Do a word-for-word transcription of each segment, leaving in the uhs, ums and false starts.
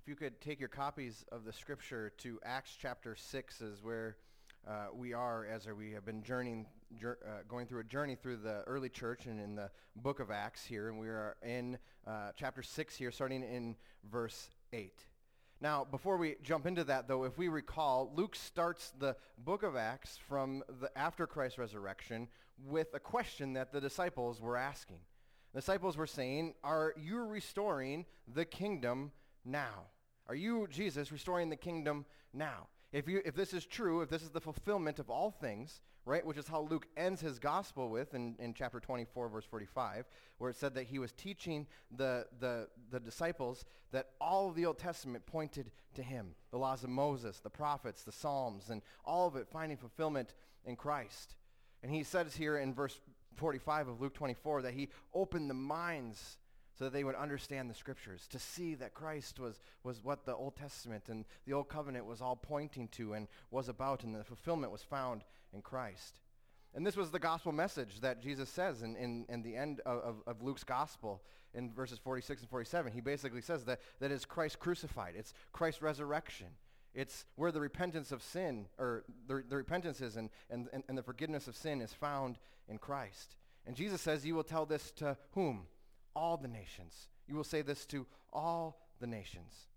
If you could take your copies of the scripture to Acts chapter six is where uh, we are as we have been journeying, jour- uh, going through a journey through the early church and in the book of Acts here. And we are in uh, chapter six here, starting in verse eight. Now, before we jump into that, though, if we recall, Luke starts the book of Acts from the after Christ's resurrection with a question that the disciples were asking. The disciples were saying, are you restoring the kingdom now? Are you, Jesus, restoring the kingdom now? If you, if this is true, if this is the fulfillment of all things, right, which is how Luke ends his gospel with in, in chapter twenty-four, verse forty-five, where it said that he was teaching the, the, the disciples that all of the Old Testament pointed to him. The laws of Moses, the prophets, the Psalms, and all of it finding fulfillment in Christ. And he says here in verse forty-five of Luke twenty-four that he opened the minds so that they would understand the scriptures, to see that Christ was, was what the Old Testament and the Old Covenant was all pointing to and was about, and the fulfillment was found in Christ. And this was the gospel message that Jesus says in, in, in the end of, of, of Luke's gospel in verses forty-six and forty-seven. He basically says that that is Christ crucified. It's Christ's resurrection. It's where the repentance of sin, or the, the repentance is and, and, and the forgiveness of sin is found in Christ. And Jesus says, you will tell this to whom? All the nations. You will say this to all the nations.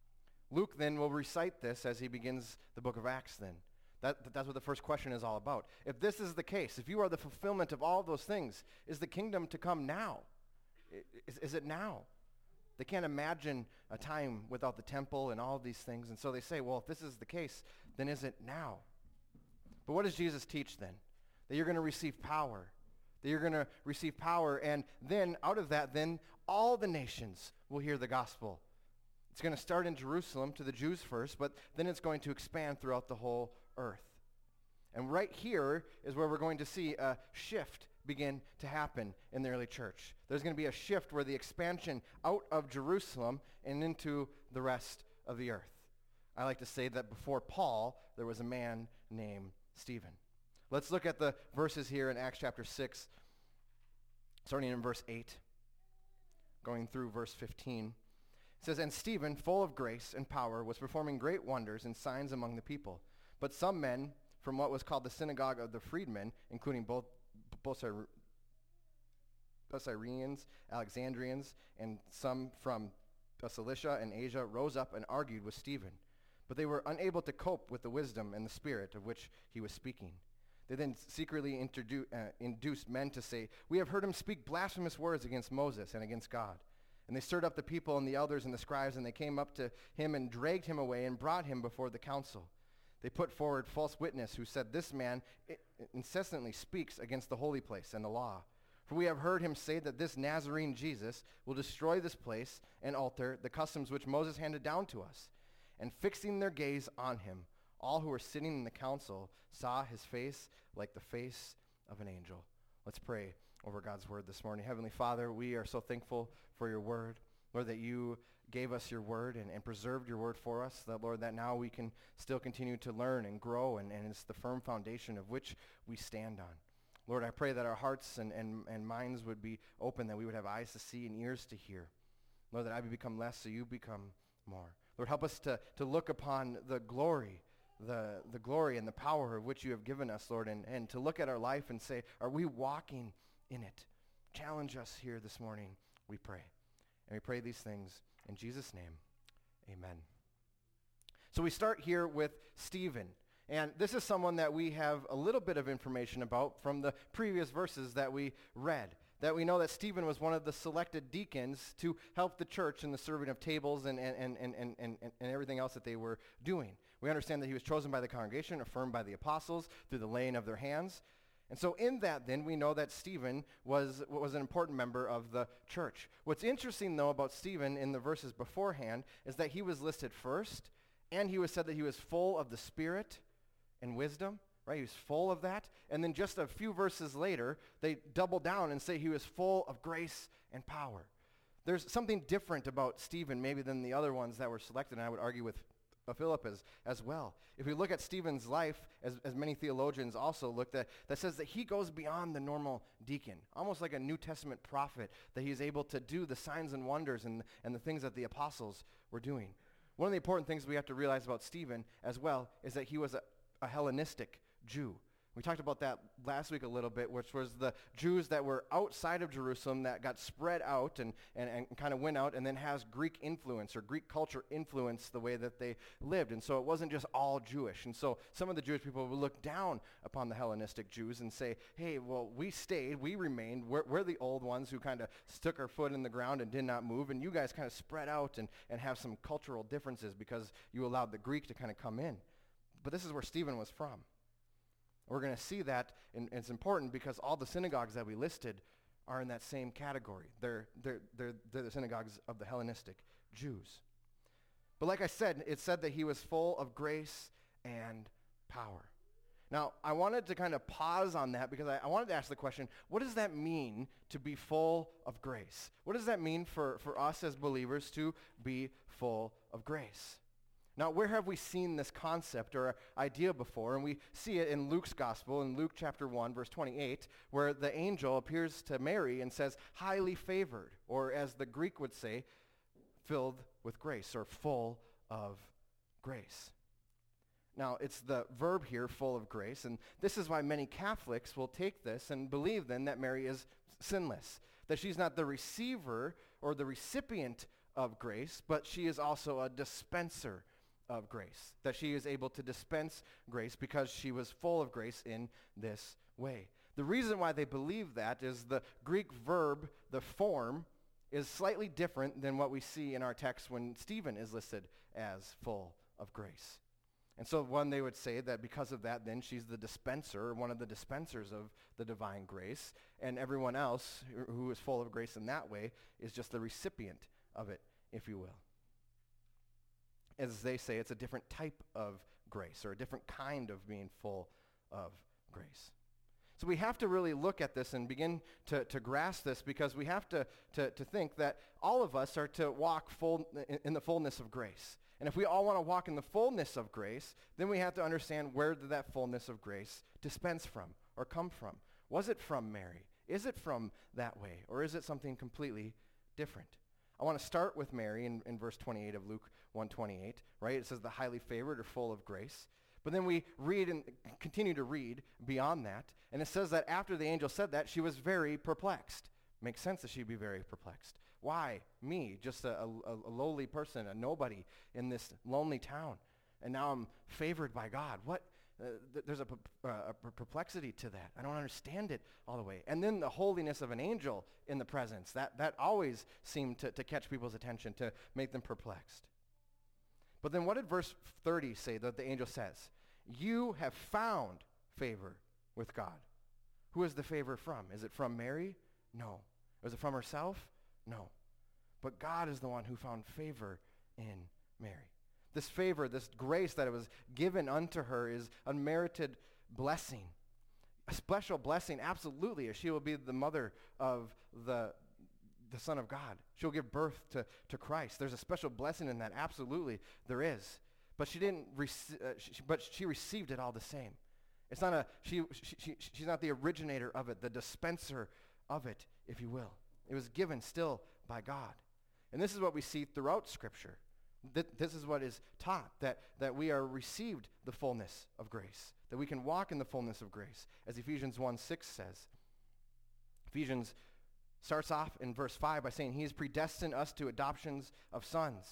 Luke then will recite this as he begins the book of Acts then. That, that's what the first question is all about. If this is the case, if you are the fulfillment of all of those things, is the kingdom to come now? Is, is it now? They can't imagine a time without the temple and all of these things. And so they say, well, if this is the case, then is it now? But what does Jesus teach then? That you're going to receive power. That you're going to receive power, and then out of that, then all the nations will hear the gospel. It's going to start in Jerusalem to the Jews first, but then it's going to expand throughout the whole earth. And right here is where we're going to see a shift begin to happen in the early church. There's going to be a shift where the expansion out of Jerusalem and into the rest of the earth. I like to say that before Paul, there was a man named Stephen. Let's look at the verses here in Acts chapter six, starting in verse eight, going through verse fifteen. It says, and Stephen, full of grace and power, was performing great wonders and signs among the people. But some men from what was called the synagogue of the freedmen, including both, both Cyrenians, Alexandrians, and some from Cilicia and Asia, rose up and argued with Stephen. But they were unable to cope with the wisdom and the spirit of which he was speaking. They then secretly introdu- uh, induced men to say, we have heard him speak blasphemous words against Moses and against God. And they stirred up the people and the elders and the scribes, and they came up to him and dragged him away and brought him before the council. They put forward false witness who said, this man incessantly speaks against the holy place and the law. For we have heard him say that this Nazarene Jesus will destroy this place and alter the customs which Moses handed down to us. And fixing their gaze on him, all who were sitting in the council saw his face like the face of an angel. Let's pray over God's word this morning. Heavenly Father, we are so thankful for your word. Lord, that you gave us your word and, and preserved your word for us. That, Lord, that now we can still continue to learn and grow, and, and it's the firm foundation of which we stand on. Lord, I pray that our hearts and, and, and minds would be open, that we would have eyes to see and ears to hear. Lord, that I would become less so you become more. Lord, help us to, to look upon the glory The, the glory and the power of which you have given us, Lord, and, and to look at our life and say, are we walking in it? Challenge us here this morning, we pray. And we pray these things in Jesus' name, amen. So we start here with Stephen. And this is someone that we have a little bit of information about from the previous verses that we read. That we know that Stephen was one of the selected deacons to help the church in the serving of tables and, and, and, and, and, and everything else that they were doing. We understand that he was chosen by the congregation, affirmed by the apostles through the laying of their hands. And so in that then we know that Stephen was, was an important member of the church. What's interesting though about Stephen in the verses beforehand is that he was listed first, and he was said that he was full of the Spirit and wisdom, right? He was full of that. And then just a few verses later, they double down and say he was full of grace and power. There's something different about Stephen maybe than the other ones that were selected, and I would argue with Philip as, as well. If we look at Stephen's life, as, as many theologians also looked at, that says that he goes beyond the normal deacon, almost like a New Testament prophet, that he's able to do the signs and wonders and, and the things that the apostles were doing. One of the important things we have to realize about Stephen as well is that he was a, a Hellenistic Jew. We talked about that last week a little bit, which was the Jews that were outside of Jerusalem that got spread out and, and, and kind of went out and then has Greek influence or Greek culture influence the way that they lived. And so it wasn't just all Jewish. And so some of the Jewish people would look down upon the Hellenistic Jews and say, hey, well, we stayed, we remained, we're, we're the old ones who kind of stuck our foot in the ground and did not move, and you guys kind of spread out and, and have some cultural differences because you allowed the Greek to kind of come in. But this is where Stephen was from. We're going to see that, and it's important because all the synagogues that we listed are in that same category. They're, they're, they're, they're the synagogues of the Hellenistic Jews. But like I said, it said that he was full of grace and power. Now, I wanted to kind of pause on that because I, I wanted to ask the question, what does that mean to be full of grace? What does that mean for, for us as believers to be full of grace? Now, where have we seen this concept or idea before? And we see it in Luke's gospel, in Luke chapter one, verse twenty-eight, where the angel appears to Mary and says, highly favored, or as the Greek would say, filled with grace, or full of grace. Now, it's the verb here, full of grace, and this is why many Catholics will take this and believe then that Mary is sinless, that she's not the receiver or the recipient of grace, but she is also a dispenser of grace, that she is able to dispense grace because she was full of grace in this way. The reason why they believe that is the Greek verb, the form, is slightly different than what we see in our text when Stephen is listed as full of grace. And so one, they would say that because of that, then she's the dispenser, one of the dispensers of the divine grace, and everyone else who is full of grace in that way is just the recipient of it, if you will. As they say, it's a different type of grace or a different kind of being full of grace. So we have to really look at this and begin to, to grasp this because we have to, to, to think that all of us are to walk full in, in the fullness of grace. And if we all want to walk in the fullness of grace, then we have to understand where did that fullness of grace dispense from or come from. Was it from Mary? Is it from that way? Or is it something completely different? I want to start with Mary in, in verse twenty-eight of Luke one twenty-eight, right? It says the highly favored or full of grace. But then we read and continue to read beyond that, and it says that after the angel said that, she was very perplexed. Makes sense that she'd be very perplexed. Why? Me, just a, a, a lowly person, a nobody in this lonely town. And now I'm favored by God. What? Uh, th- there's a, uh, a perplexity to that. I don't understand it all the way. And then the holiness of an angel in the presence. That, that always seemed to, to catch people's attention, to make them perplexed. But then what did verse thirty say that the angel says? You have found favor with God. Who is the favor from? Is it from Mary? No. Was it from herself? No. But God is the one who found favor in Mary. This favor, this grace that it was given unto her is unmerited blessing. A special blessing, absolutely, as she will be the mother of the, the Son of God. She'll give birth to, to Christ. There's a special blessing in that, absolutely, there is. But she didn't, rec- uh, she, but she received it all the same. It's not a, she, she, she, she's not the originator of it, the dispenser of it, if you will. It was given still by God. And this is what we see throughout Scripture. Th- this is what is taught, that, that we are received the fullness of grace, that we can walk in the fullness of grace, as Ephesians one six says. Ephesians starts off in verse five by saying, he has predestined us to adoptions of sons.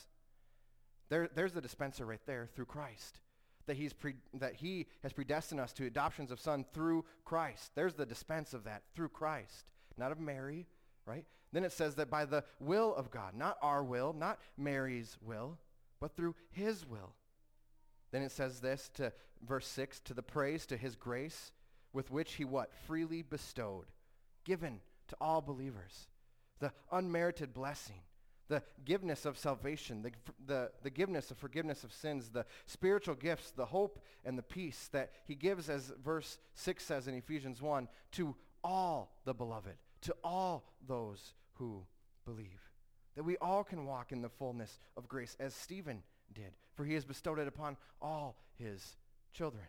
There, there's the dispenser right there through Christ. That, he's pre, that he has predestined us to adoptions of son through Christ. There's the dispense of that, through Christ, not of Mary, right? Then it says that by the will of God, not our will, not Mary's will, but through his will. Then it says this to verse six, to the praise to his grace with which he what? Freely bestowed, given to all believers. The unmerited blessing, the giveness of salvation, the, the, the giveness of forgiveness of sins, the spiritual gifts, the hope and the peace that he gives, as verse six says in Ephesians one, to all the beloved, to all those who believe. That we all can walk in the fullness of grace as Stephen did, for he has bestowed it upon all his children.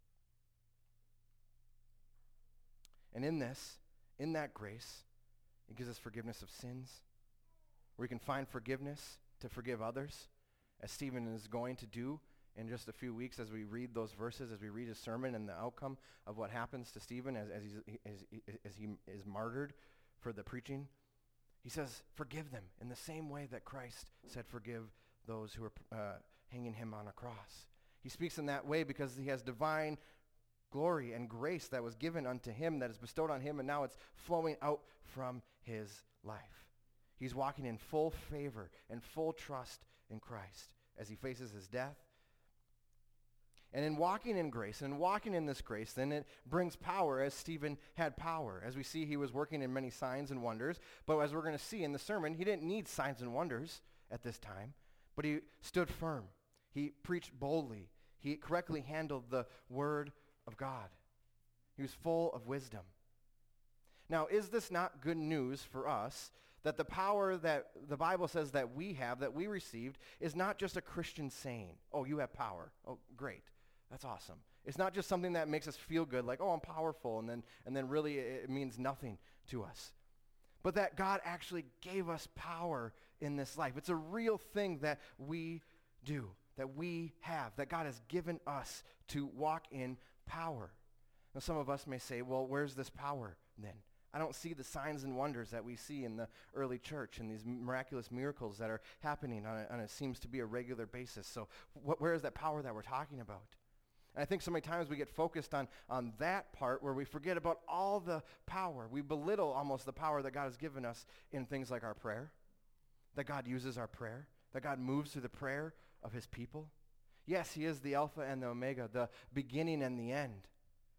And in this, in that grace, it gives us forgiveness of sins, where we can find forgiveness to forgive others, as Stephen is going to do in just a few weeks as we read those verses, as we read his sermon and the outcome of what happens to Stephen as, as, he's, as, as he is martyred for the preaching. He says, forgive them in the same way that Christ said forgive those who are uh, hanging him on a cross. He speaks in that way because he has divine glory and grace that was given unto him, that is bestowed on him, and now it's flowing out from his life. He's walking in full favor and full trust in Christ as he faces his death. And in walking in grace, and walking in this grace, then it brings power, as Stephen had power. As we see, he was working in many signs and wonders, but as we're going to see in the sermon, he didn't need signs and wonders at this time, but he stood firm. He preached boldly. He correctly handled the word of God. He was full of wisdom. Now, is this not good news for us, that the power that the Bible says that we have, that we received, is not just a Christian saying, oh, you have power. Oh, great. That's awesome. It's not just something that makes us feel good, like, oh, I'm powerful, and then, and then really it means nothing to us. But that God actually gave us power in this life. It's a real thing that we do, that we have, that God has given us to walk in power. Now, some of us may say, well, where's this power then? I don't see the signs and wonders that we see in the early church and these miraculous miracles that are happening on a, on a seems to be a regular basis. So wh- where is that power that we're talking about? And I think so many times we get focused on, on that part where we forget about all the power. We belittle almost the power that God has given us in things like our prayer, that God uses our prayer, that God moves through the prayer of his people. Yes, he is the Alpha and the Omega, the beginning and the end.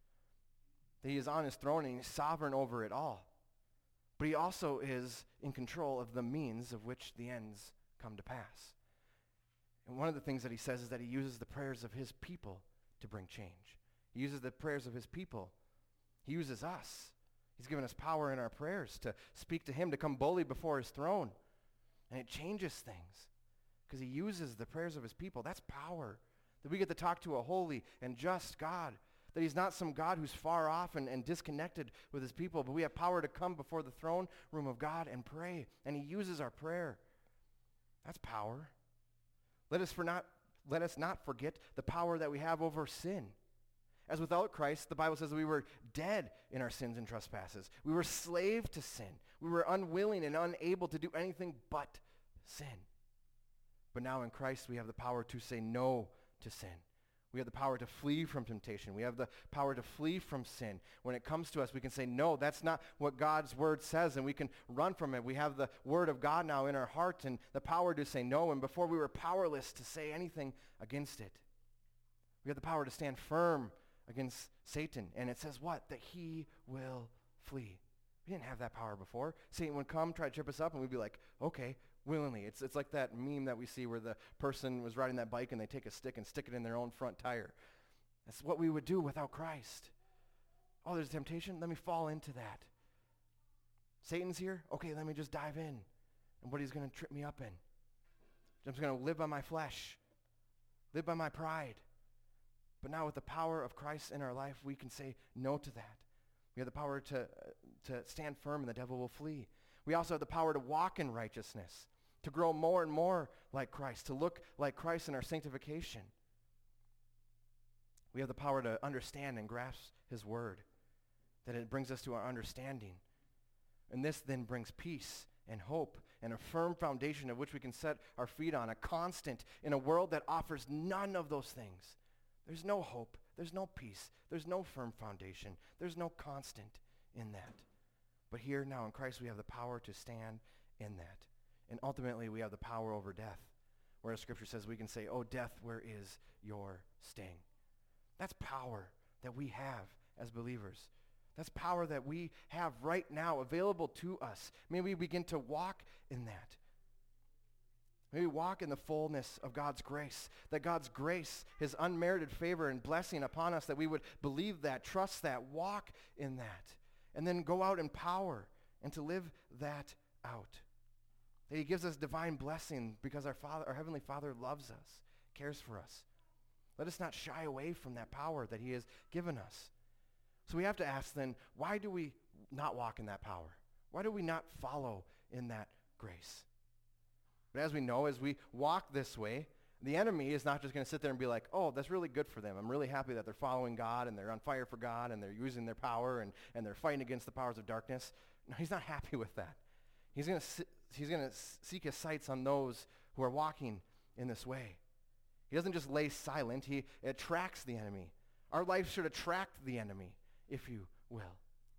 That he is on his throne and he's sovereign over it all. But he also is in control of the means of which the ends come to pass. And one of the things that he says is that he uses the prayers of his people to bring change. He uses the prayers of his people. He uses us. He's given us power in our prayers to speak to him, to come boldly before his throne. And it changes things because he uses the prayers of his people. That's power. That we get to talk to a holy and just God. That he's not some God who's far off and, and disconnected with his people, but we have power to come before the throne room of God and pray. And he uses our prayer. That's power. Let us for not Let us not forget the power that we have over sin. As without Christ, the Bible says that we were dead in our sins and trespasses. We were slave to sin. We were unwilling and unable to do anything but sin. But now in Christ, we have the power to say no to sin. We have the power to flee from temptation. We have the power to flee from sin. When it comes to us, we can say, no, that's not what God's word says, and we can run from it. We have the word of God now in our heart and the power to say no, and before we were powerless to say anything against it. We have the power to stand firm against Satan, and it says what? That he will flee. We didn't have that power before. Satan would come, try to trip us up, and we'd be like, okay, willingly. It's it's like that meme that we see where the person was riding that bike and they take a stick and stick it in their own front tire. That's what we would do without Christ. Oh, there's temptation? Let me fall into that. Satan's here? Okay, let me just dive in. And what he's going to trip me up in. I'm just going to live by my flesh. Live by my pride. But now with the power of Christ in our life, we can say no to that. We have the power to, uh, to stand firm and the devil will flee. We also have the power to walk in righteousness, to grow more and more like Christ, to look like Christ in our sanctification. We have the power to understand and grasp his word, that it brings us to our understanding. And this then brings peace and hope and a firm foundation of which we can set our feet on, a constant in a world that offers none of those things. There's no hope. There's no peace. There's no firm foundation. There's no constant in that. But here now in Christ we have the power to stand in that. And ultimately we have the power over death. Whereas Scripture says we can say, oh, death, where is your sting? That's power that we have as believers. That's power that we have right now available to us. May we begin to walk in that. May we walk in the fullness of God's grace, that God's grace, his unmerited favor and blessing upon us, that we would believe that, trust that, walk in that, and then go out in power and to live that out. That he gives us divine blessing because our Father, our Heavenly Father loves us, cares for us. Let us not shy away from that power that he has given us. So we have to ask then, why do we not walk in that power? Why do we not follow in that grace? But as we know, as we walk this way, The enemy is not just going to sit there and be like, oh, that's really good for them. I'm really happy that they're following God and they're on fire for God and they're using their power and, and they're fighting against the powers of darkness. No, he's not happy with that. He's going to he's going to seek his sights on those who are walking in this way. He doesn't just lay silent. He attracts the enemy. Our life should attract the enemy, if you will.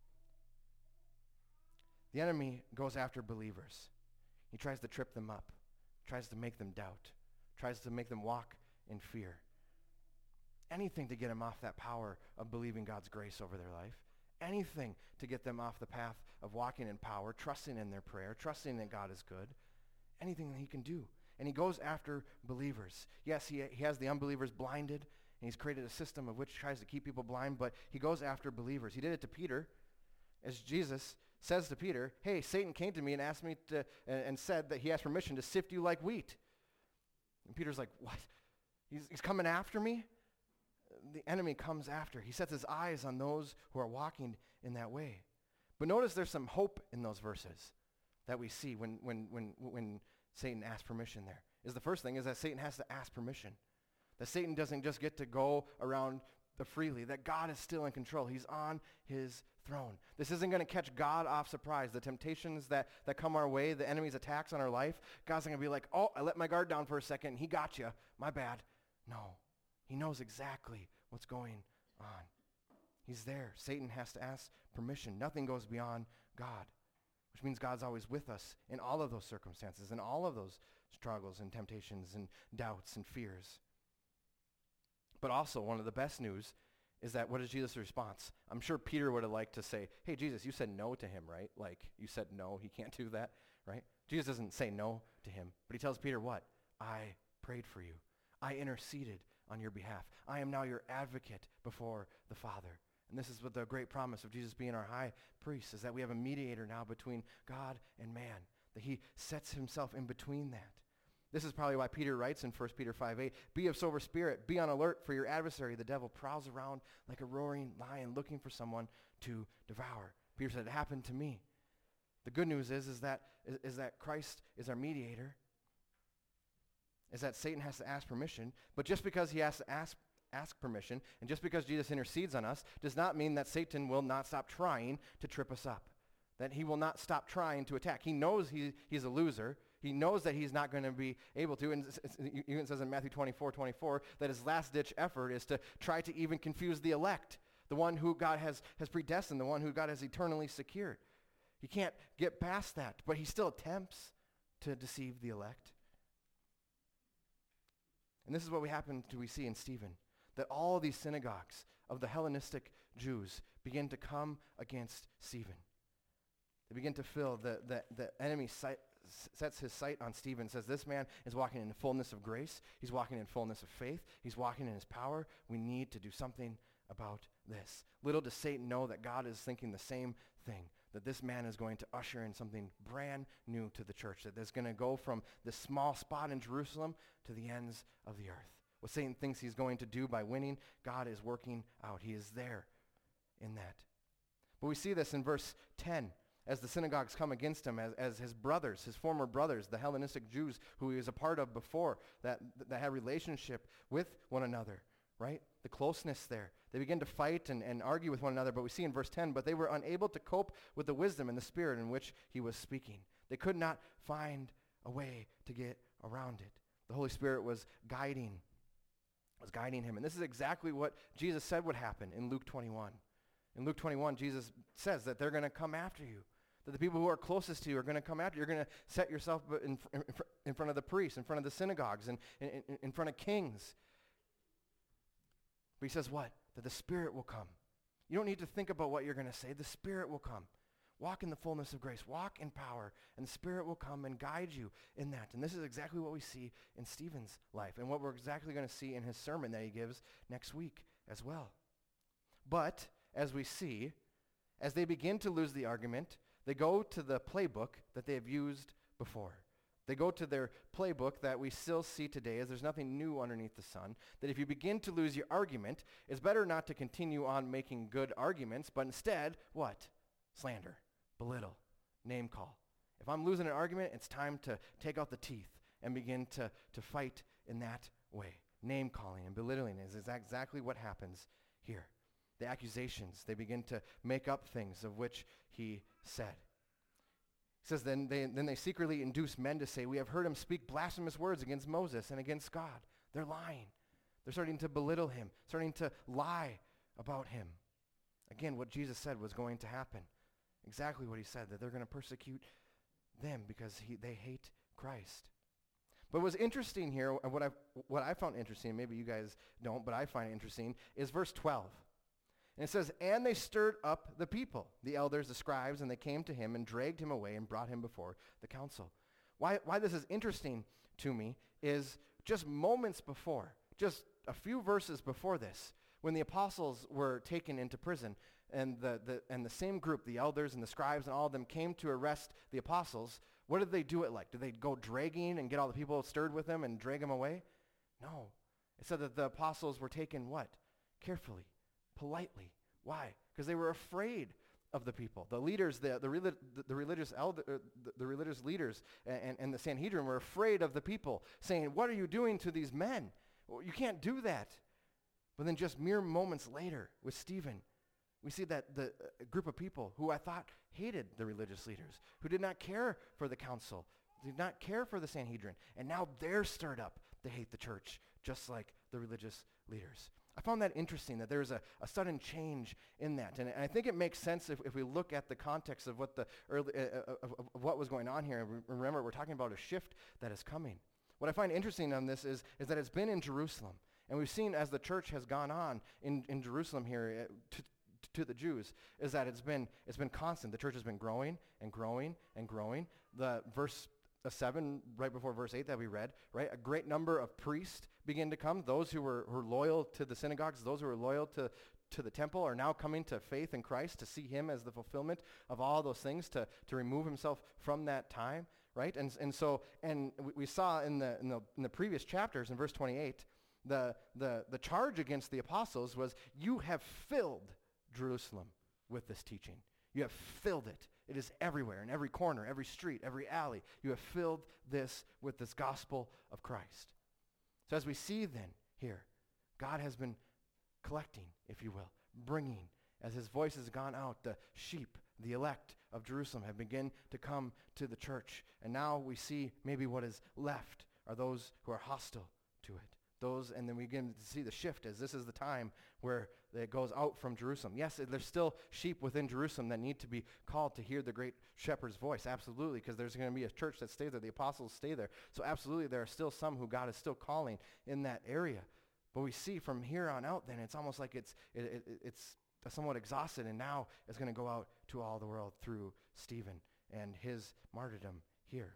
The enemy goes after believers. He tries to trip them up, tries to make them doubt, tries to make them walk in fear. Anything to get them off that power of believing God's grace over their life. Anything to get them off the path of walking in power, trusting in their prayer, trusting that God is good. Anything that he can do. And he goes after believers. Yes, he, he has the unbelievers blinded, and he's created a system of which tries to keep people blind, but he goes after believers. He did it to Peter, as Jesus says to Peter, hey, Satan came to me and asked me to, and, and said that he has permission to sift you like wheat. And Peter's like, what? He's, he's coming after me? The enemy comes after. He sets his eyes on those who are walking in that way. But notice there's some hope in those verses that we see when, when, when, when Satan asks permission there. Is the first thing is that Satan has to ask permission. That Satan doesn't just get to go around the freely, that God is still in control. He's on his throne. This isn't going to catch God off surprise. The temptations that, that come our way, the enemy's attacks on our life, God's not going to be like, oh, I let my guard down for a second. He got you. My bad. No. He knows exactly what's going on. He's there. Satan has to ask permission. Nothing goes beyond God, which means God's always with us in all of those circumstances, in all of those struggles and temptations and doubts and fears. But also, one of the best news is that what is Jesus' response? I'm sure Peter would have liked to say, hey, Jesus, you said no to him, right? Like, you said no, he can't do that, right? Jesus doesn't say no to him, but he tells Peter what? I prayed for you. I interceded on your behalf. I am now your advocate before the Father. And this is what the great promise of Jesus being our high priest is, that we have a mediator now between God and man, that he sets himself in between that. This is probably why Peter writes in First Peter five eight, be of sober spirit, be on alert, for your adversary, the devil, prowls around like a roaring lion looking for someone to devour. Peter said, it happened to me. The good news is, is, that, is, is that Christ is our mediator, is that Satan has to ask permission, but just because he has to ask, ask permission, and just because Jesus intercedes on us, does not mean that Satan will not stop trying to trip us up, that he will not stop trying to attack. He knows he, he's a loser. He knows that he's not going to be able to, and it even says in Matthew twenty-four twenty-four that his last-ditch effort is to try to even confuse the elect, the one who God has, has predestined, the one who God has eternally secured. He can't get past that, but he still attempts to deceive the elect. And this is what we happen to we see in Stephen, that all these synagogues of the Hellenistic Jews begin to come against Stephen. They begin to fill the, the, the enemy sight, sets his sight on Stephen, says this man is walking in the fullness of grace. He's walking in fullness of faith. He's walking in his power. We need to do something about this. Little does Satan know that God is thinking the same thing, that this man is going to usher in something brand new to the church, that is going to go from this small spot in Jerusalem to the ends of the earth. What Satan thinks he's going to do by winning, God is working out. He is there in that. But we see this in verse ten. As the synagogues come against him, as, as his brothers, his former brothers, the Hellenistic Jews who he was a part of before, that, that had relationship with one another, right? The closeness there. They begin to fight and, and argue with one another, but we see in verse ten, but they were unable to cope with the wisdom and the spirit in which he was speaking. They could not find a way to get around it. The Holy Spirit was guiding, was guiding him. And this is exactly what Jesus said would happen in Luke twenty-one. In Luke twenty-one, Jesus says that they're going to come after you. That the people who are closest to you are going to come after you. You're going to set yourself in, in, in front of the priests, in front of the synagogues, and in, in, in front of kings. But he says what? That the Spirit will come. You don't need to think about what you're going to say. The Spirit will come. Walk in the fullness of grace. Walk in power. And the Spirit will come and guide you in that. And this is exactly what we see in Stephen's life, and what we're exactly going to see in his sermon that he gives next week as well. But as we see, as they begin to lose the argument, they go to the playbook that they have used before. They go to their playbook that we still see today, as there's nothing new underneath the sun, that if you begin to lose your argument, it's better not to continue on making good arguments, but instead, what? Slander, belittle, name call. If I'm losing an argument, it's time to take out the teeth and begin to, to fight in that way. Name calling and belittling is exactly what happens here. The accusations, they begin to make up things of which he said. He says, then they, then they secretly induce men to say, we have heard him speak blasphemous words against Moses and against God. They're lying. They're starting to belittle him, starting to lie about him. Again, what Jesus said was going to happen. Exactly what he said, that they're going to persecute them because he, they hate Christ. But what's interesting here, what I what I found interesting, maybe you guys don't, but I find it interesting, is verse twelve. And it says, and they stirred up the people, the elders, the scribes, and they came to him and dragged him away and brought him before the council. Why, why this is interesting to me is just moments before, just a few verses before this, when the apostles were taken into prison, and the, the, and the same group, the elders and the scribes and all of them came to arrest the apostles, what did they do it like? Did they go dragging and get all the people stirred with them and drag them away? No. It said that the apostles were taken what? Carefully. Politely. Why? Because they were afraid of the people. The leaders, the, the, relig- the religious elder, uh, the, the religious leaders and, and the Sanhedrin were afraid of the people, saying, what are you doing to these men? Well, you can't do that. But then just mere moments later with Stephen, we see that the uh, group of people who I thought hated the religious leaders, who did not care for the council, did not care for the Sanhedrin, and now they're stirred up to hate the church, just like the religious leaders. I found that interesting, that there's a, a sudden change in that. And, and I think it makes sense if, if we look at the context of what the early, uh, of, of what was going on here. Remember, we're talking about a shift that is coming. What I find interesting on this is, is that it's been in Jerusalem. And we've seen as the church has gone on in, in Jerusalem here uh, to, to the Jews, is that it's been, it's been constant. The church has been growing and growing and growing. The verse uh, seven, right before verse eight that we read, right? A great number of priests begin to come. Those who were, who were loyal to the synagogues, those who were loyal to, to the temple are now coming to faith in Christ, to see him as the fulfillment of all those things, to, to remove himself from that time, right? And, and so, and we, we saw in the, in the, in the previous chapters, in verse twenty-eight, the, the, the charge against the apostles was, you have filled Jerusalem with this teaching. You have filled it. It is everywhere, in every corner, every street, every alley. You have filled this with this gospel of Christ. So as we see then here, God has been collecting, if you will, bringing, as his voice has gone out, the sheep, the elect of Jerusalem have begun to come to the church. And now we see maybe what is left are those who are hostile to it. Those, and then we begin to see the shift as this is the time where it goes out from Jerusalem. Yes, there's still sheep within Jerusalem that need to be called to hear the great shepherd's voice. Absolutely, because there's going to be a church that stays there. The apostles stay there. So absolutely, there are still some who God is still calling in that area. But we see from here on out, then, it's almost like it's it, it, it's somewhat exhausted, and now it's going to go out to all the world through Stephen and his martyrdom here.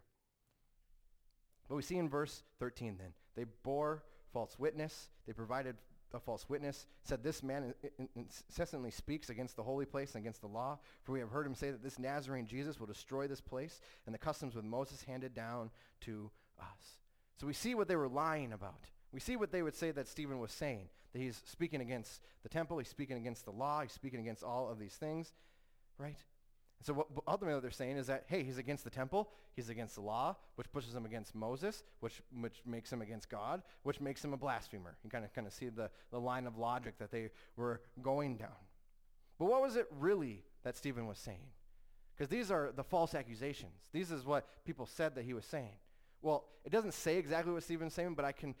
But we see in verse thirteen, then, they bore false witness. They provided a false witness, said this man incessantly speaks against the holy place and against the law, for we have heard him say that this Nazarene Jesus will destroy this place and the customs with Moses handed down to us. So we see what they were lying about. We see what they would say that Stephen was saying, that he's speaking against the temple, he's speaking against the law, he's speaking against all of these things, right? So what ultimately what they're saying is that, hey, he's against the temple, he's against the law, which pushes him against Moses, which which makes him against God, which makes him a blasphemer. You kind of kind of see the, the line of logic that they were going down. But what was it really that Stephen was saying? Because these are the false accusations. These is what people said that he was saying. Well, it doesn't say exactly what Stephen's saying, but I can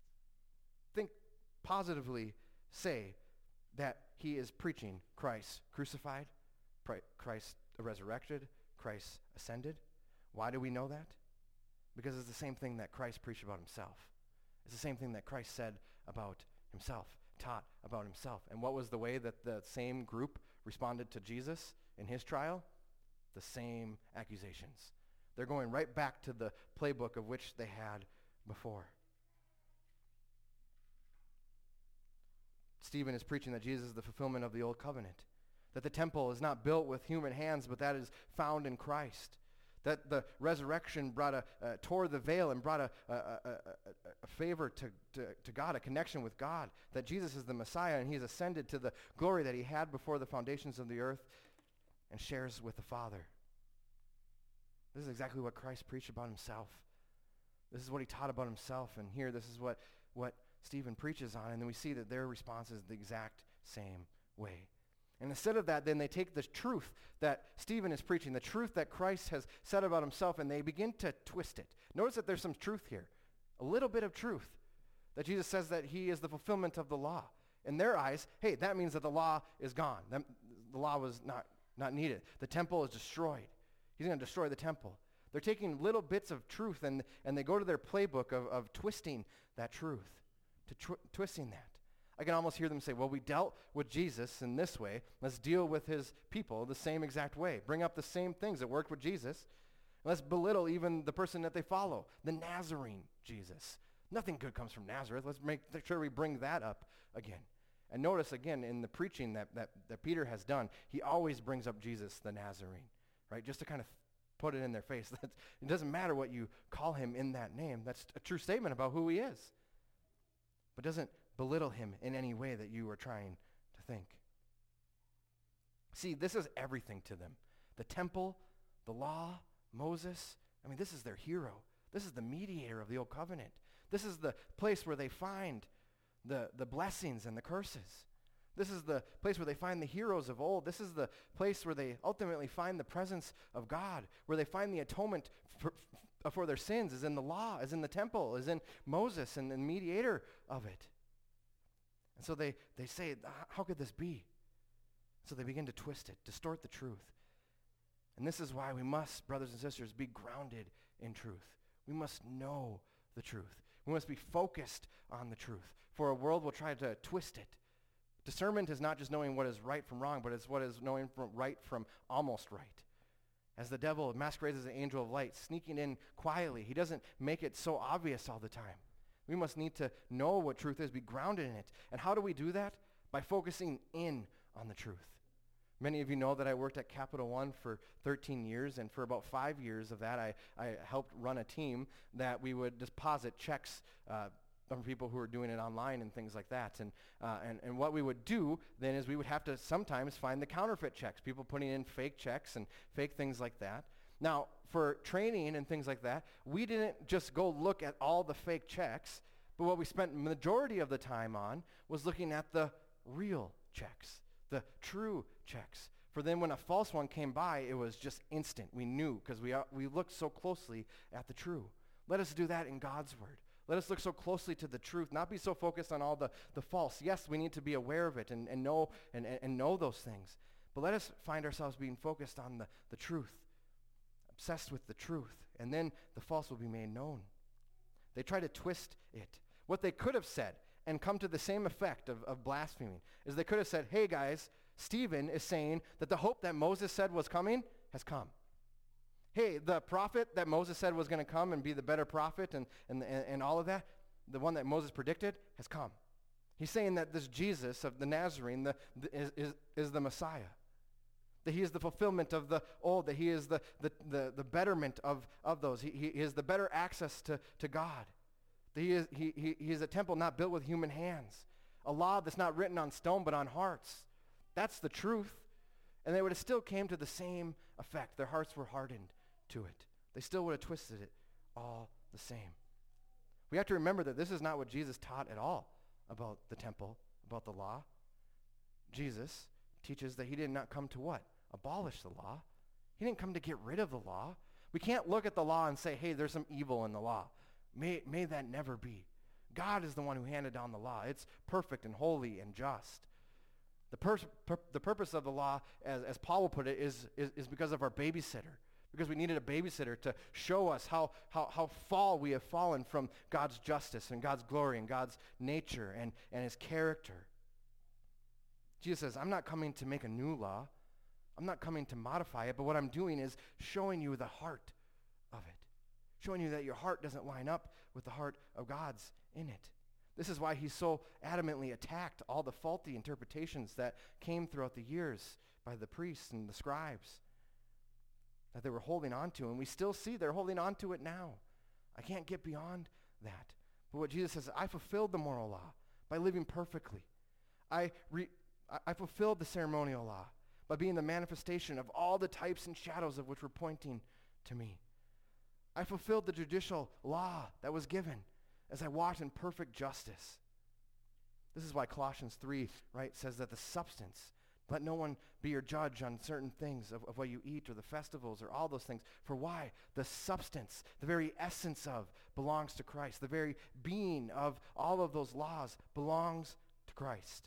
think positively say that he is preaching Christ crucified, Christ resurrected, Christ ascended. Why do we know that? Because it's the same thing that Christ preached about himself. It's the same thing that Christ said about himself, taught about himself. And what was the way that the same group responded to Jesus in his trial? The same accusations. They're going right back to the playbook of which they had before. Stephen is preaching that Jesus is the fulfillment of the old covenant. That the temple is not built with human hands, but that is found in Christ. That the resurrection brought a, uh, tore the veil and brought a, a, a, a, a favor to, to, to God, a connection with God. That Jesus is the Messiah and he's ascended to the glory that he had before the foundations of the earth and shares with the Father. This is exactly what Christ preached about himself. This is what he taught about himself, and here this is what, what Stephen preaches on, and then we see that their response is the exact same way. And instead of that, then they take the truth that Stephen is preaching, the truth that Christ has said about himself, and they begin to twist it. Notice that there's some truth here, a little bit of truth, that Jesus says that he is the fulfillment of the law. In their eyes, hey, that means that the law is gone. That, the law was not, not needed. The temple is destroyed. He's going to destroy the temple. They're taking little bits of truth, and, and they go to their playbook of, of twisting that truth, to tw- twisting that. I can almost hear them say, well, we dealt with Jesus in this way. Let's deal with his people the same exact way. Bring up the same things that worked with Jesus. Let's belittle even the person that they follow, the Nazarene Jesus. Nothing good comes from Nazareth. Let's make sure we bring that up again. And notice again in the preaching that, that, that Peter has done, he always brings up Jesus the Nazarene, right? Just to kind of put it in their face. It doesn't matter what you call him in that name. That's a true statement about who he is. But doesn't belittle him in any way that you are trying to think. See, this is everything to them. The temple, the law, Moses. I mean, this is their hero. This is the mediator of the old covenant. This is the place where they find the, the blessings and the curses. This is the place where they find the heroes of old. This is the place where they ultimately find the presence of God, where they find the atonement for, for their sins is in the law, is in the temple, is in Moses and the mediator of it. And so they, they say, how could this be? So they begin to twist it, distort the truth. And this is why we must, brothers and sisters, be grounded in truth. We must know the truth. We must be focused on the truth, for a world will try to twist it. Discernment is not just knowing what is right from wrong, but it's what is knowing from right from almost right. As the devil masquerades as an angel of light, sneaking in quietly, he doesn't make it so obvious all the time. We must need to know what truth is, be grounded in it. And how do we do that? By focusing in on the truth. Many of you know that I worked at Capital One for thirteen years, and for about five years of that, I, I helped run a team that we would deposit checks uh, from people who were doing it online and things like that. And, uh, and, and what we would do then is we would have to sometimes find the counterfeit checks, people putting in fake checks and fake things like that. Now, for training and things like that, we didn't just go look at all the fake checks, but what we spent majority of the time on was looking at the real checks, the true checks. For then when a false one came by, it was just instant. We knew because we, uh, we looked so closely at the true. Let us do that in God's word. Let us look so closely to the truth, not be so focused on all the, the false. Yes, we need to be aware of it and, and, know, and, and know those things. But let us find ourselves being focused on the, the truth, obsessed with the truth, and then the false will be made known. They try to twist it. What they could have said and come to the same effect of, of blaspheming is they could have said, hey guys, Stephen is saying that the hope that Moses said was coming has come. Hey, the prophet that Moses said was going to come and be the better prophet and, and, and, and all of that, the one that Moses predicted, has come. He's saying that this Jesus of the Nazarene the, the, is, is, is the Messiah, that he is the fulfillment of the old, that he is the, the, the, the betterment of, of those. He, he is the better access to, to God. That he is, he, he, he is a temple not built with human hands, a law that's not written on stone but on hearts. That's the truth. And they would have still came to the same effect. Their hearts were hardened to it. They still would have twisted it all the same. We have to remember that this is not what Jesus taught at all about the temple, about the law. Jesus teaches that he did not come to what? Abolish the law. He didn't come to get rid of the law. We can't look at the law and say, hey, there's some evil in the law. May, may that never be. God is the one who handed down the law. It's perfect and holy and just. The, pers- pur- the purpose of the law, as, as Paul will put it, is, is, is because of our babysitter. Because we needed a babysitter to show us how, how, how far we have fallen from God's justice and God's glory and God's nature and, and his character. Jesus says, I'm not coming to make a new law. I'm not coming to modify it, but what I'm doing is showing you the heart of it. Showing you that your heart doesn't line up with the heart of God's in it. This is why he's so adamantly attacked all the faulty interpretations that came throughout the years by the priests and the scribes that they were holding on to. And we still see they're holding on to it now. I can't get beyond that. But what Jesus says, I fulfilled the moral law by living perfectly. I, re- I fulfilled the ceremonial law by being the manifestation of all the types and shadows of which were pointing to me. I fulfilled the judicial law that was given as I walked in perfect justice. This is why Colossians three, right, says that the substance, let no one be your judge on certain things of, of what you eat or the festivals or all those things. For why? The substance, the very essence of, belongs to Christ. The very being of all of those laws belongs to Christ.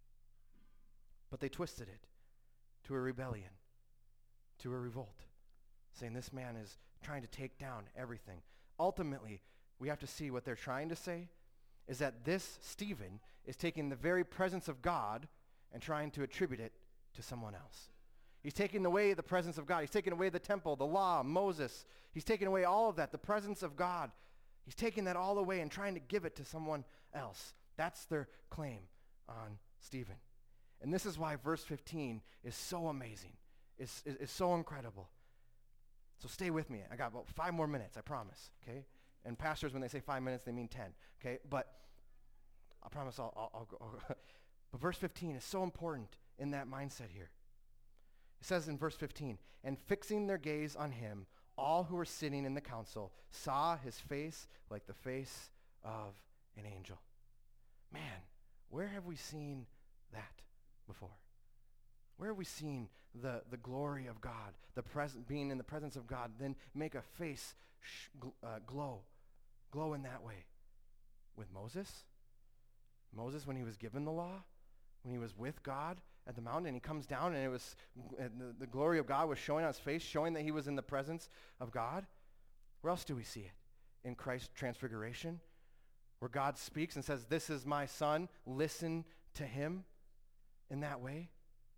But they twisted it to a rebellion, to a revolt, saying this man is trying to take down everything. Ultimately, we have to see what they're trying to say is that this Stephen is taking the very presence of God and trying to attribute it to someone else. He's taking away the presence of God. He's taking away the temple, the law, Moses. He's taking away all of that, the presence of God. He's taking that all away and trying to give it to someone else. That's their claim on Stephen. And this is why verse fifteen is so amazing. It's, it's so incredible. So stay with me. I got about five more minutes, I promise, okay? And pastors, when they say five minutes, they mean ten, okay? But I promise I'll, I'll, I'll go. But verse fifteen is so important in that mindset here. It says in verse fifteen, and fixing their gaze on him, all who were sitting in the council saw his face like the face of an angel. Man, where have we seen that before? Where have we seen the, the glory of God, the present, being in the presence of God, then make a face sh- gl- uh, glow, glow in that way? With Moses? Moses, when he was given the law, when he was with God at the mountain, and he comes down, and it was and the, the glory of God was showing on his face, showing that he was in the presence of God. Where else do we see it? In Christ's transfiguration, where God speaks and says, this is my son, listen to him in that way.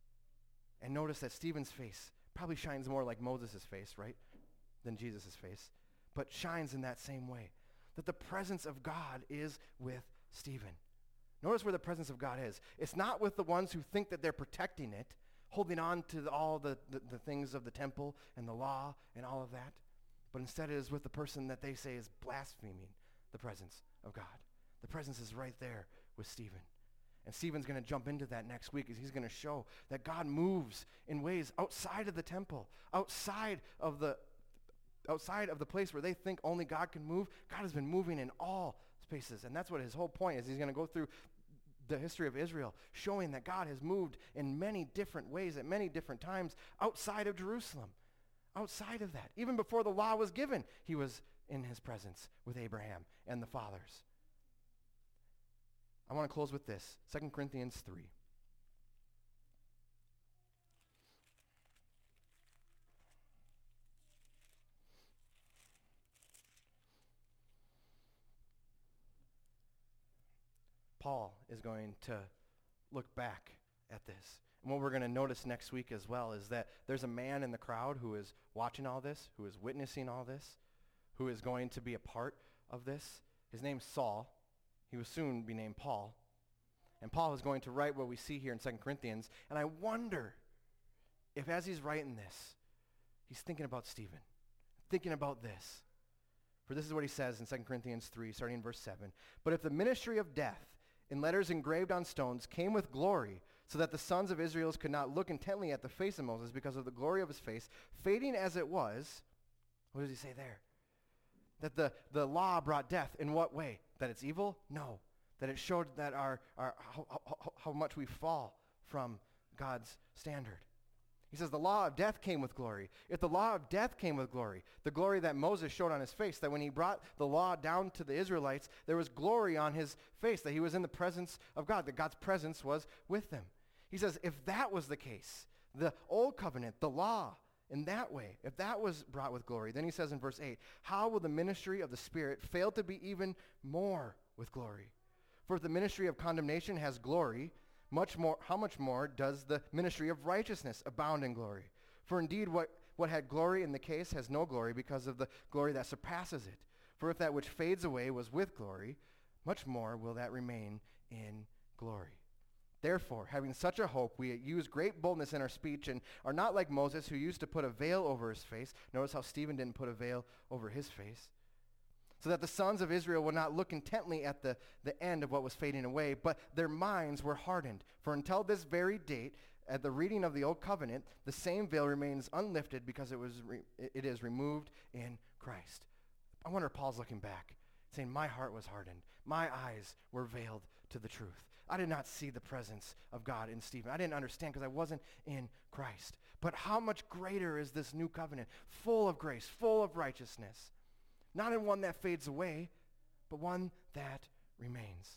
And notice that Stephen's face probably shines more like Moses' face, right, than Jesus' face, but shines in that same way, that the presence of God is with Stephen. Notice where the presence of God is. It's not with the ones who think that they're protecting it, holding on to the, all the, the, the things of the temple and the law and all of that, but instead it is with the person that they say is blaspheming the presence of God. The presence is right there with Stephen. And Stephen's going to jump into that next week as he's going to show that God moves in ways outside of the temple, outside of the outside of the place where they think only God can move. God has been moving in all spaces. And that's what his whole point is. He's going to go through the history of Israel, showing that God has moved in many different ways at many different times outside of Jerusalem, outside of that. Even before the law was given, he was in his presence with Abraham and the fathers. I want to close with this, Second Corinthians three. Paul is going to look back at this. And what we're going to notice next week as well is that there's a man in the crowd who is watching all this, who is witnessing all this, who is going to be a part of this. His name's Saul. He will soon be named Paul. And Paul is going to write what we see here in Second Corinthians. And I wonder if as he's writing this, he's thinking about Stephen, thinking about this. For this is what he says in Second Corinthians three, starting in verse seven. But if the ministry of death in letters engraved on stones came with glory, so that the sons of Israel could not look intently at the face of Moses because of the glory of his face, fading as it was, what does he say there? That the, the law brought death. In what way? That it's evil? No. That it showed that our, our how, how, how much we fall from God's standard. He says the law of death came with glory. If the law of death came with glory, the glory that Moses showed on his face, that when he brought the law down to the Israelites, there was glory on his face, that he was in the presence of God, that God's presence was with them. He says if that was the case, the old covenant, the law, in that way, if that was brought with glory, then he says in verse eight, how will the ministry of the Spirit fail to be even more with glory? For if the ministry of condemnation has glory, much more, how much more does the ministry of righteousness abound in glory? For indeed, what, what had glory in the case has no glory because of the glory that surpasses it. For if that which fades away was with glory, much more will that remain in glory. Therefore, having such a hope, we use great boldness in our speech and are not like Moses, who used to put a veil over his face. Notice how Stephen didn't put a veil over his face. So that the sons of Israel would not look intently at the, the end of what was fading away, but their minds were hardened. For until this very date, at the reading of the Old Covenant, the same veil remains unlifted because it was re- it is removed in Christ. I wonder if Paul's looking back, saying, my heart was hardened. My eyes were veiled to the truth. I did not see the presence of God in Stephen. I didn't understand because I wasn't in Christ. But how much greater is this new covenant, full of grace, full of righteousness, not in one that fades away, but one that remains.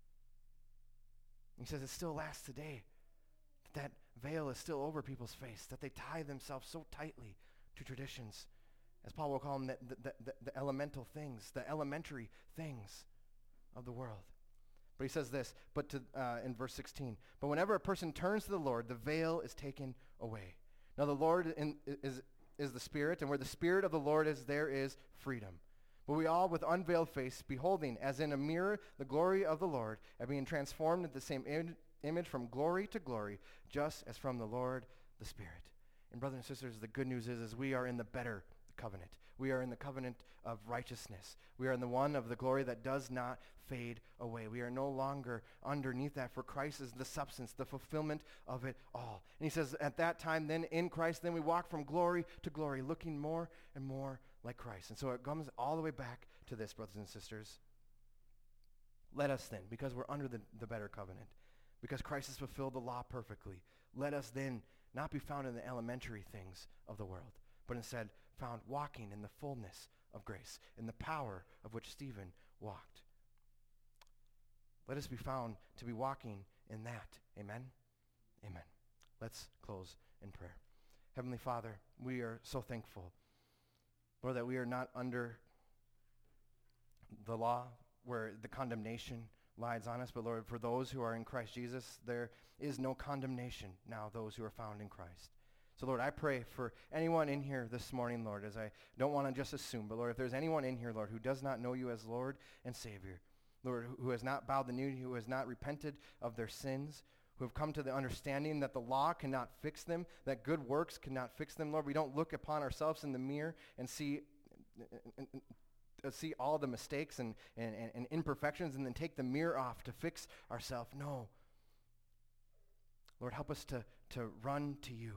He says it still lasts today. That veil is still over people's face, that they tie themselves so tightly to traditions, as Paul will call them, the, the, the, the elemental things, the elementary things of the world. But he says this, but to, uh, in verse sixteen, but whenever a person turns to the Lord, the veil is taken away. Now the Lord in, is, is the Spirit, and where the Spirit of the Lord is, there is freedom. But we all, with unveiled face, beholding, as in a mirror, the glory of the Lord, are being transformed into the same im- image from glory to glory, just as from the Lord the Spirit. And brothers and sisters, the good news is, is we are in the better covenant. We are in the covenant of righteousness. We are in the one of the glory that does not fade away. We are no longer underneath that, for Christ is the substance, the fulfillment of it all. And he says at that time, then in Christ, then we walk from glory to glory, looking more and more like Christ. And so it comes all the way back to this, brothers and sisters. Let us then, because we're under the, the better covenant, because Christ has fulfilled the law perfectly, let us then not be found in the elementary things of the world, but instead found walking in the fullness of grace, in the power of which Stephen walked. Let us be found to be walking in that. Amen? Amen. Let's close in prayer. Heavenly Father, we are so thankful, Lord, that we are not under the law where the condemnation lies on us, but Lord, for those who are in Christ Jesus, there is no condemnation now, those who are found in Christ. So Lord, I pray for anyone in here this morning, Lord, as I don't want to just assume, but Lord, if there's anyone in here, Lord, who does not know you as Lord and Savior, Lord, who has not bowed the knee, who has not repented of their sins, who have come to the understanding that the law cannot fix them, that good works cannot fix them, Lord, we don't look upon ourselves in the mirror and see and, and, and see all the mistakes and, and, and imperfections and then take the mirror off to fix ourselves. No. Lord, help us to, to run to you.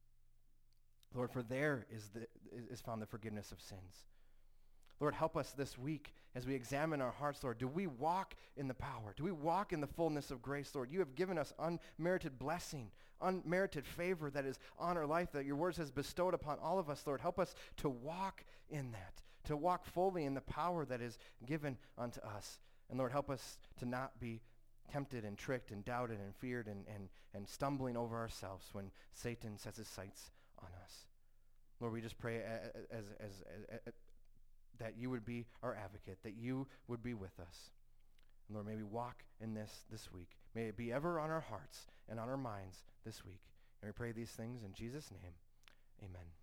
Lord, for there is, the, is found the forgiveness of sins. Lord, help us this week as we examine our hearts, Lord. Do we walk in the power? Do we walk in the fullness of grace, Lord? You have given us unmerited blessing, unmerited favor that is on our life, that your words has bestowed upon all of us, Lord. Help us to walk in that, to walk fully in the power that is given unto us. And Lord, help us to not be tempted and tricked and doubted and feared and, and, and stumbling over ourselves when Satan sets his sights on us. Lord, we just pray as, as, as, as that you would be our advocate, that you would be with us. And Lord, may we walk in this this week. May it be ever on our hearts and on our minds this week. And we pray these things in Jesus' name. Amen.